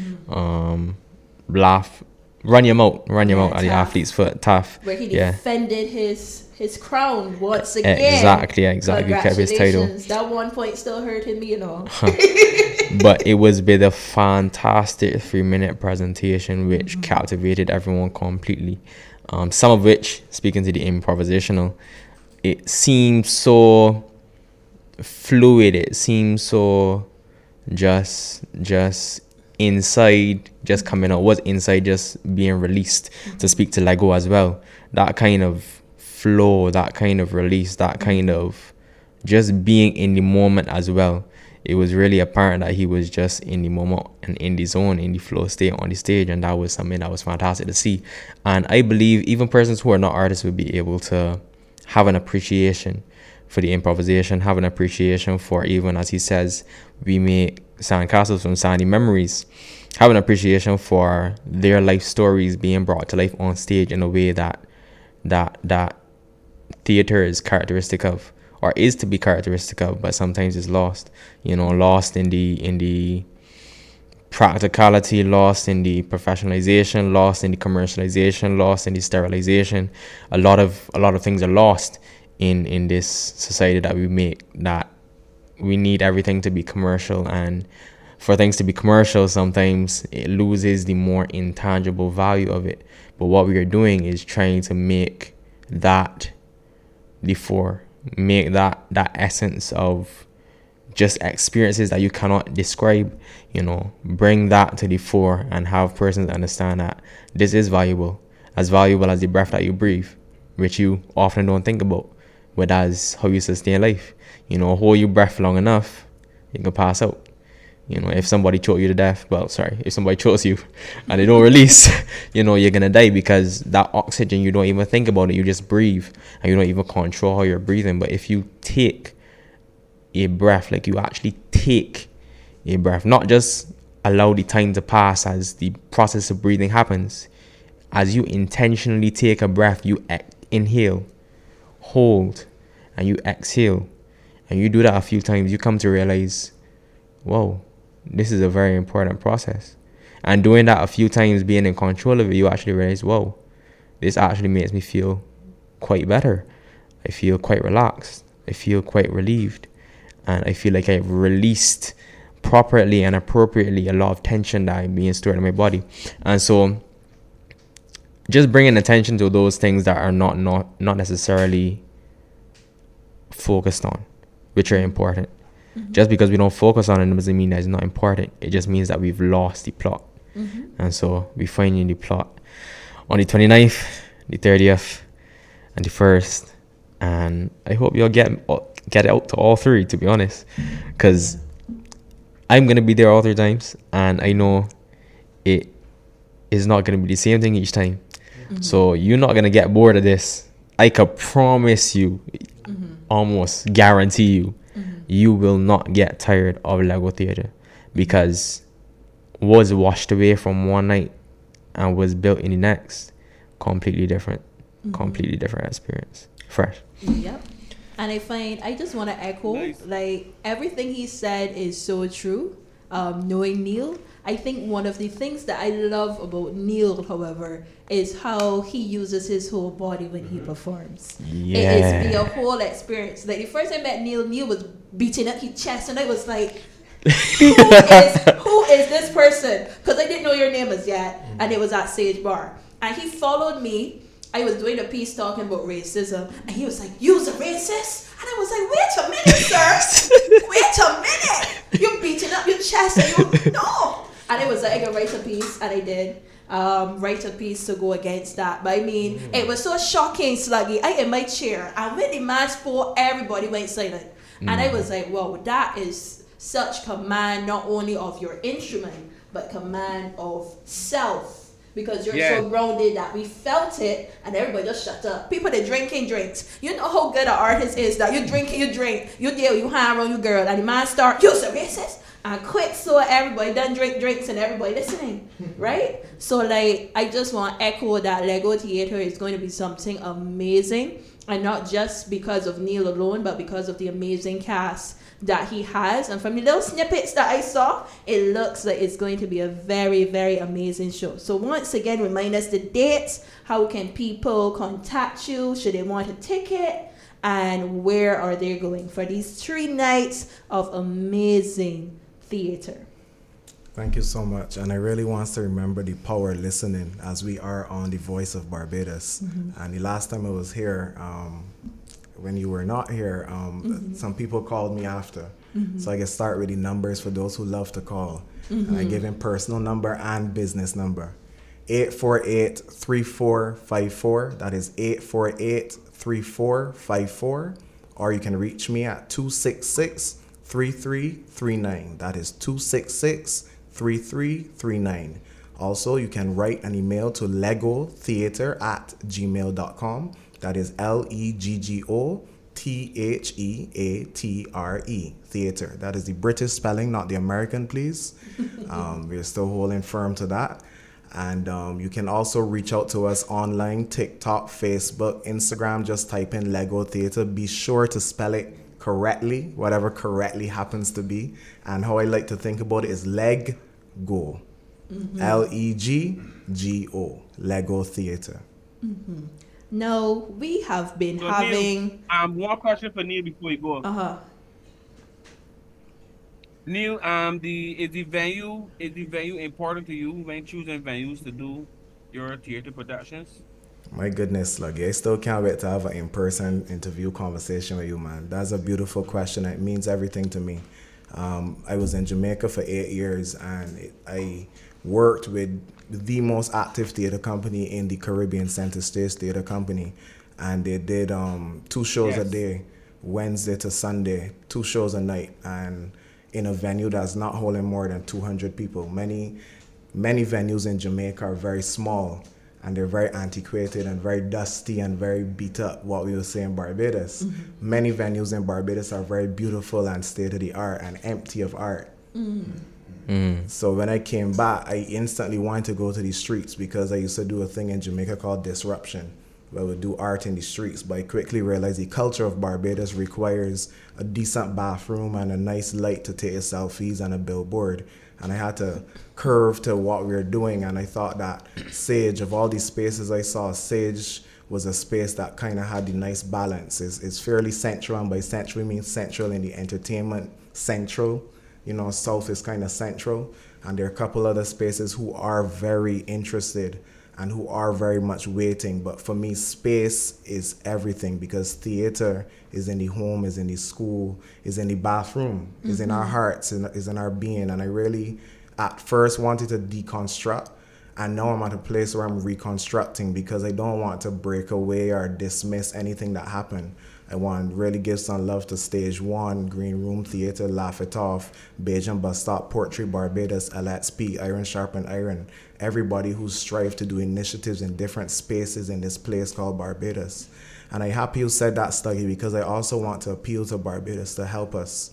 Run Your Mouth at the Athlete's Foot, tough. Where he defended his crown once again. Exactly, kept his title. That 1 point still hurting me, But it was with a fantastic 3-minute presentation which captivated everyone completely. Some of which, speaking to the improvisational, it seemed so fluid. It seemed so just inside, just coming out. Was inside just being released to speak to Lego as well. That kind of flow, that kind of release, that kind of just being in the moment as well. It was really apparent that he was just in the moment and in the zone, in the flow state on the stage, and that was something that was fantastic to see. And I believe even persons who are not artists will be able to have an appreciation for the improvisation, have an appreciation for, even as he says, we make sandcastles from sandy memories, have an appreciation for their life stories being brought to life on stage in a way that theater is characteristic of, or is to be characteristic of, but sometimes is lost. Lost in the practicality, lost in the professionalization, lost in the commercialization, lost in the sterilization. A lot of things are lost in this society that we make, that we need everything to be commercial, and for things to be commercial, sometimes it loses the more intangible value of it. But what we are doing is trying to make that make that essence of just experiences that you cannot describe, bring that to the fore and have persons understand that this is valuable as the breath that you breathe, which you often don't think about, but that's how you sustain life. Hold your breath long enough, you can pass out. If somebody chokes you to death, if somebody chokes you and they don't release, you're gonna die, because that oxygen, you don't even think about it, you just breathe and you don't even control how you're breathing. But if you take a breath, like you actually take a breath, not just allow the time to pass as the process of breathing happens, as you intentionally take a breath, you inhale, hold, and you exhale, and you do that a few times, you come to realize, whoa, this is a very important process. And doing that a few times, being in control of it, you actually realize, whoa, this actually makes me feel quite better. I feel quite relaxed. I feel quite relieved. And I feel like I've released properly and appropriately a lot of tension that I'm being stored in my body. And so just bringing attention to those things that are not necessarily focused on, which are important. Just because we don't focus on it doesn't mean that it's not important. It just means that we've lost the plot. And so we find in the plot on the 29th, the 30th, and the 1st. And I hope you'll get it out to all three, to be honest, because I'm going to be there all 3 times, and I know it is not going to be the same thing each time. So you're not going to get bored of this. I could promise you, almost guarantee you, you will not get tired of Lego Theatre, because was washed away from one night and was built in the next. Completely different experience. Fresh. Yep. And I just want to echo, like, everything he said is so true. Knowing Neil, I think one of the things that I love about Neil, however, is how he uses his whole body when he performs. Yeah. It is a whole experience. Like, the first time I met Neil was beating up his chest, and I was like, who is this person? Because I didn't know your name as yet, and it was at Sage Bar. And he followed me. I was doing a piece talking about racism, and he was like, "You's a racist?" And I was like, "Wait a minute, sir. Wait a minute. You're beating up your chest, and you no." And it was like, I could write a piece, and I did write a piece to go against that. But I mean, it was so shocking, Sluggy. I in my chair, and when the man spoke, everybody went silent. And I was like, "Wow, that is such command, not only of your instrument, but command of self." because you're Yeah. so grounded that we felt it, and everybody just shut up. People they drinking drinks. You know how good an artist is that you drink, you deal, you hang around your girl, and the man start, you so racist, and quick, so everybody done drink drinks and everybody listening, right? So like, I just want to echo that Lego Theatre is going to be something amazing, and not just because of Neil alone, but because of the amazing cast that he has. And from the little snippets that I saw, it looks like it's going to be a very, very amazing show. So once again, remind us the dates. How can people contact you? Should they want a ticket? And where are they going for these 3 nights of amazing theater? Thank you so much. And I really want us to remember the power of listening, as we are on the Voice of Barbados. And the last time I was here, when you were not here, some people called me after. So I can start with the numbers for those who love to call. And I give him personal number and business number. 848-3454. That is 848-3454. Or you can reach me at 266-3339. That is 266-3339. Also, you can write an email to legotheatre@gmail.com. That is LEGGOTHEATRE, theatre. That is the British spelling, not the American, please. We're still holding firm to that. And you can also reach out to us online, TikTok, Facebook, Instagram. Just type in Lego Theatre. Be sure to spell it correctly, whatever correctly happens to be. And how I like to think about it is Lego. LEGGO, Lego Theatre. No, we have been So having... Neil, one question for Neil before you go. Neil, is the venue important to you when choosing venues to do your theater productions? My goodness, like, I still can't wait to have an in-person interview conversation with you, man. That's a beautiful question. It means everything to me. I was in Jamaica for 8 years, and I worked with the most active theater company in the Caribbean, Center Stage Theater Company, and they did 2 shows a day, Wednesday to Sunday, 2 shows a night, and in a venue that's not holding more than 200 people. Many venues in Jamaica are very small, and they're very antiquated and very dusty and very beat up, what we would say in Barbados. Many venues in Barbados are very beautiful and state-of-the-art and empty of art. So when I came back, I instantly wanted to go to the streets, because I used to do a thing in Jamaica called Disruption, where we do art in the streets. But I quickly realized the culture of Barbados requires a decent bathroom and a nice light to take your selfies and a billboard. And I had to curve to what we were doing. And I thought that Sage, of all these spaces I saw, Sage was a space that kind of had the nice balance. It's fairly central, and by central we mean central in the entertainment central. You know, South is kind of central, and there are a couple other spaces who are very interested and who are very much waiting. But for me, space is everything, because theater is in the home, is in the school, is in the bathroom, is in our hearts, is in our being. And I really, at first, wanted to deconstruct, and now I'm at a place where I'm reconstructing, because I don't want to break away or dismiss anything that happened. I want to really give some love to Stage 1, Green Room Theatre, Laugh It Off, Bajan Bus Stop, Portrait Barbados, LXP, Iron Sharpen Iron, everybody who strive to do initiatives in different spaces in this place called Barbados. And I'm happy you said that, Stuggy, because I also want to appeal to Barbados to help us.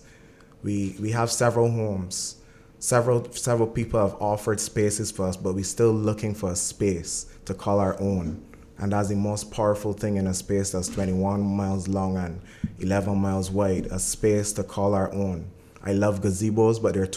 We have several homes. Several people have offered spaces for us, but we're still looking for a space to call our own. And that's the most powerful thing in a space that's 21 miles long and 11 miles wide, a space to call our own. I love gazebos, but they're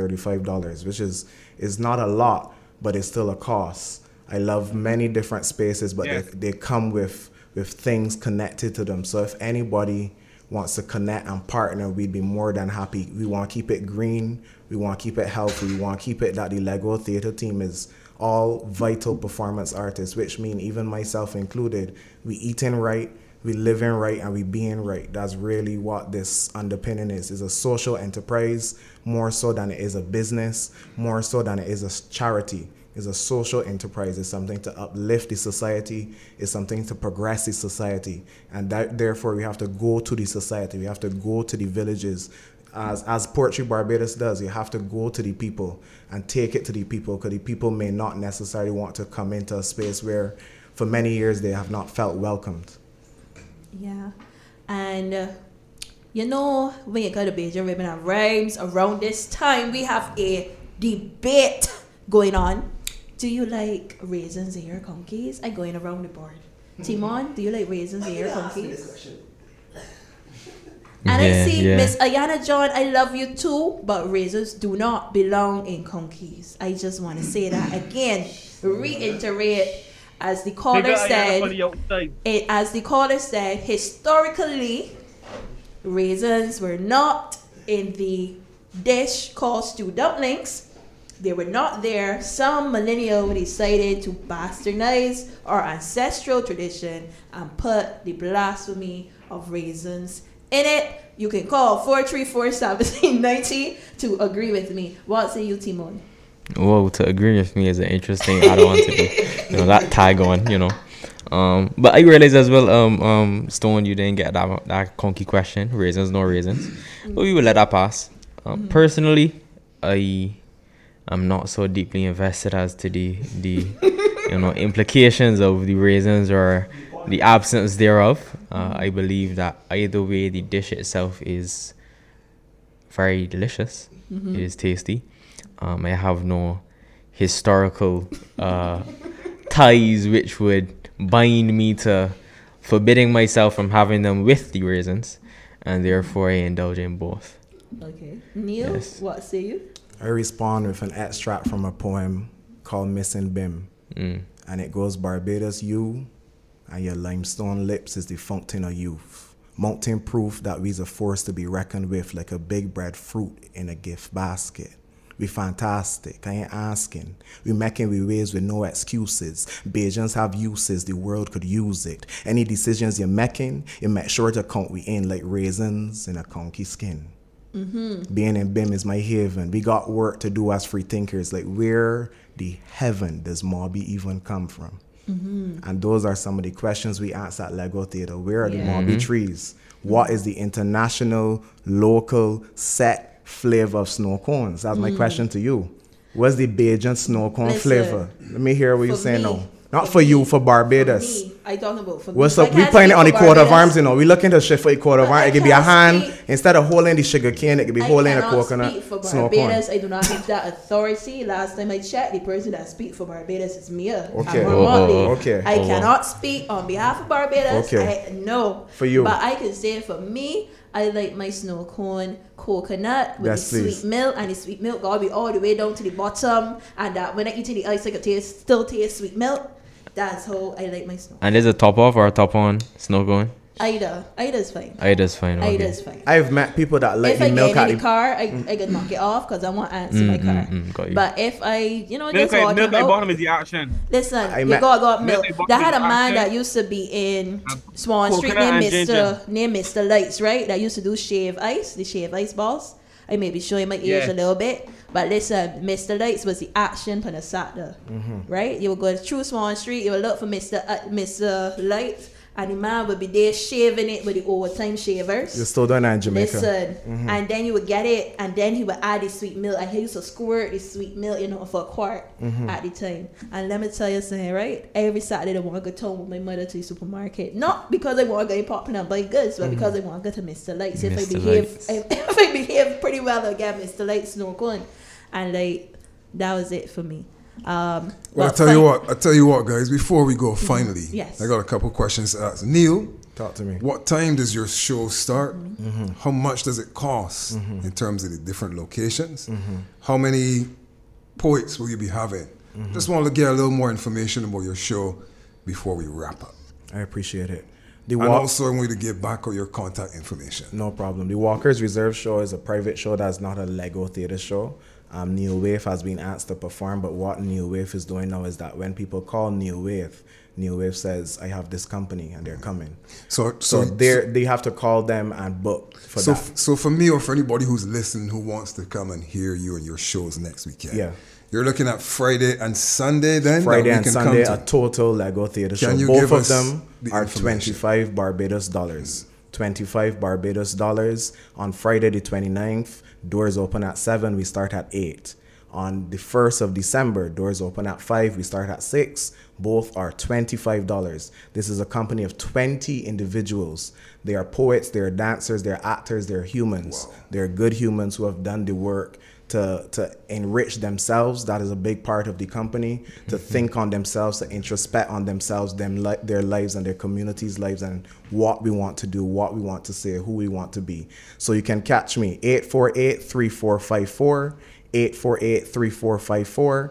$235, which is not a lot, but it's still a cost. I love many different spaces, but they come with things connected to them. So if anybody wants to connect and partner, we'd be more than happy. We want to keep it green. We want to keep it healthy. We want to keep it that the Lego Theatre team is all vital performance artists, which mean even myself included, we eating right, we living right, and we being right. That's really what this underpinning is. It's a social enterprise, more so than it is a business, more so than it is a charity. It's a social enterprise. It's something to uplift the society. It's something to progress the society. And therefore, we have to go to the society. We have to go to the villages. As Poetry Barbados does, you have to go to the people and take it to the people, because the people may not necessarily want to come into a space where for many years they have not felt welcomed. Yeah. And you know, when you go to Bajan Ribbon and Rhymes, around this time we have a debate going on. Do you like raisins in your conkeys? I'm going around the board. Timon, do you like raisins in your conkeys? And I see Miss Ayana John, I love you too, but raisins do not belong in conkeys. I just want to say that again, reiterate, as the caller said, historically, raisins were not in the dish called stew dumplings. They were not there. Some millennial decided to bastardize our ancestral tradition and put the blasphemy of raisins in it. You can call 434-1790 to agree with me. What say you, Timon? Well, to agree with me is an interesting add-on to the, that tag on, But I realize as well, Stone, you didn't get that conky question. Raisins, no raisins. But we will let that pass. Personally, I'm not so deeply invested as to the implications of the raisins or the absence thereof. I believe that either way, the dish itself is very delicious. It is tasty. I have no historical ties which would bind me to forbidding myself from having them with the raisins, and therefore I indulge in both. Okay. Neil, yes. What say you? I respond with an extract from a poem called Missing Bim. And it goes, Barbados, you and your limestone lips is the fountain of youth. Mountain proof that we's a force to be reckoned with, like a big bread fruit in a gift basket. We fantastic, I ain't asking. We making we ways with no excuses. Bajans have uses, the world could use it. Any decisions you're making, you make sure to count we in like raisins in a conky skin. Being in BIM is my haven. We got work to do as free thinkers. Like, where the heaven does Mobby even come from? And those are some of the questions we ask at Lego Theatre. Where are the Mobby trees? What is the international, local, set flavor of snow cones? That's my question to you. What's the Bajan snow cone flavor? Let me hear what you're saying now. Not for you, for Barbados. For me, I don't know about for me. What's up? We playing it on the coat of arms, We looking to shift for the coat of arms. It could be a hand. Instead of holding the sugar cane, it could be holding a coconut snow cone. I do not have that authority. Last time I checked, the person that speaks for Barbados is Mia. Okay. Okay. I cannot speak on behalf of Barbados. Okay. No. For you. But I can say for me, I like my snow cone coconut with the sweet milk, and the sweet milk gotta be all the way down to the bottom, and that when I eat the ice, I can still taste sweet milk. That's how I like my snow. And is it top off or top on snow cone? Either's fine. Either's fine. Okay. Either's fine. I've met people that like the milk out of the car. I can knock it off because I want ants in my car. Got you. But if I, milk at the bottom is the action. Listen, you got milk. That had a man that used to be in Swan Street named Mr. Lights, right? That used to do the shave ice balls. I may be showing my age a little bit. But listen, Mr. Lights was the action for the Saturday, right? You would go through Swan Street, you would look for Mr. Lights, and the man would be there shaving it with the overtime shavers. You're still doing that in Jamaica. Listen, and then you would get it, and then he would add the sweet milk, and he used to squirt the sweet milk, for a quart at the time. And let me tell you something, right? Every Saturday I want to go home with my mother to the supermarket. Not because I want to go popping and buy goods, but because I want to go to Mr. Lights. If I behave pretty well, I'll get Mr. Lights snow cone. And that was it for me. Well, I tell you what, guys. Before we go, finally, I got a couple questions to ask. Neil, talk to me. What time does your show start? How much does it cost in terms of the different locations? How many poets will you be having? Just wanted to get a little more information about your show before we wrap up. I appreciate it. And also, I want you to give back all your contact information. No problem. The Walker's Reserve show is a private show that's not a Lego Theatre show. Neil Wave has been asked to perform, but what Neil Wave is doing now is that when people call Neil Wave says, I have this company and they're coming. So they have to call them and book for that. So for me or for anybody who's listening who wants to come and hear you and your shows next weekend, You're looking at Friday and Sunday then? Friday that we and can Sunday, come a to? total Lego theater show. Can you Both give of us them the are information? 25 Barbados dollars. 25 Barbados dollars. On Friday the 29th, doors open at 7, we start at 8. On the 1st of December, doors open at 5, we start at 6. Both are $25. This is a company of 20 individuals. They are poets, they're dancers, they're actors, they're humans. Wow. They're good humans who have done the work to enrich themselves. That is a big part of the company. To think on themselves, to introspect on themselves, their lives and their communities' lives, and what we want to do, what we want to say, who we want to be. So you can catch me 848-3454, 848-3454, or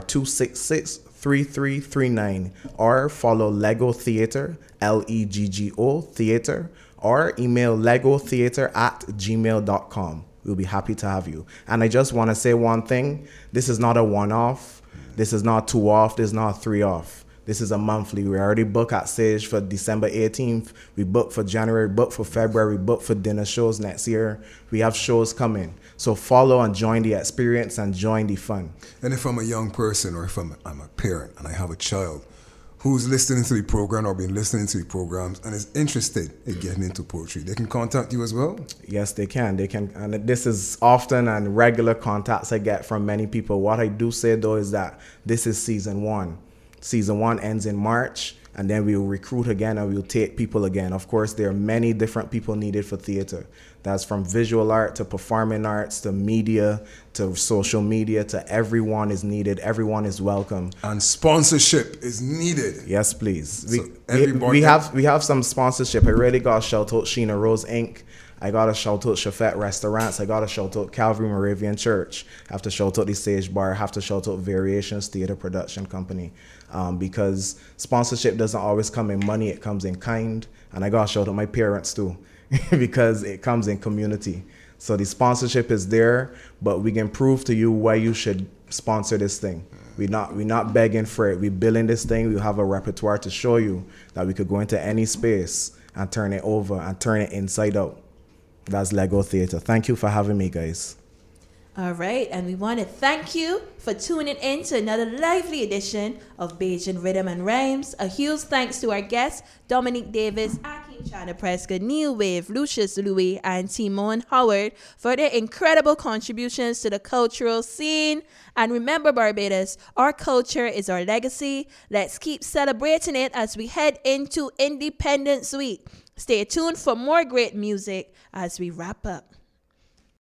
266-3339, or follow Lego Theater, LEGGO Theater, or email legotheater@gmail.com. We'll be happy to have you. And I just want to say one thing. This is not a one-off. This is not 2 off. This is not 3 off. This is a monthly. We already booked at Sage for December 18th. We booked for January, booked for February, booked for dinner shows next year. We have shows coming. So follow and join the experience and join the fun. And if I'm a young person or if I'm a parent and I have a child who's listening to the program or been listening to the programs and is interested in getting into poetry, they can contact you as well? Yes, they can. They can. And this is often and regular contacts I get from many people. What I do say, though, is that this is season 1. Season 1 ends in March, and then we will recruit again and we'll take people again. Of course, there are many different people needed for theater. That's from visual art to performing arts to media to social media to everyone is needed. Everyone is welcome. And sponsorship is needed. Yes, please. So We have some sponsorship. I really got to shout out Sheena Rose Inc. I got to shout out Chafette Restaurants. I got to shout out Calvary Moravian Church. I have to shout out the Sage Bar. I have to shout out Variations Theater Production Company. Because sponsorship doesn't always come in money. It comes in kind. And I got to shout out my parents too. Because it comes in community. So the sponsorship is there, but we can prove to you why you should sponsor this thing. We're not begging for it. We're building this thing. We have a repertoire to show you that we could go into any space and turn it over and turn it inside out. That's Lego Theater. Thank you for having me, guys. All right, and we want to thank you for tuning in to another lively edition of Bajan Rhythm and Rhymes. A huge thanks to our guests, Dominique Davis, Akeem China Prescott, Neil Wave, Lucius Louis, and Timon Howard for their incredible contributions to the cultural scene. And remember, Barbados, our culture is our legacy. Let's keep celebrating it as we head into Independence Week. Stay tuned for more great music as we wrap up.